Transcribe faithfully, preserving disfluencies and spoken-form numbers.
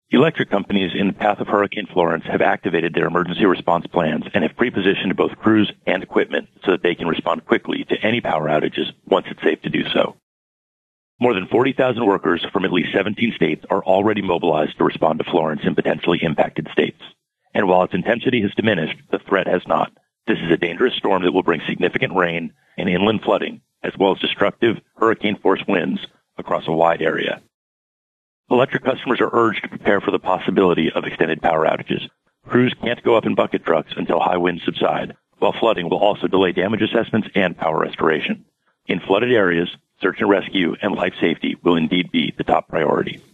Electric companies in the path of Hurricane Florence have activated their emergency response plans and have pre-positioned both crews and equipment so that they can respond quickly to any power outages once it's safe to do so. More than forty thousand workers from at least seventeen states are already mobilized to respond to Florence in potentially impacted states. And while its intensity has diminished, the threat has not. This is a dangerous storm that will bring significant rain and inland flooding, as well as destructive hurricane-force winds across a wide area. Electric customers are urged to prepare for the possibility of extended power outages. Crews can't go up in bucket trucks until high winds subside, while flooding will also delay damage assessments and power restoration. In flooded areas, search and rescue and life safety will indeed be the top priority.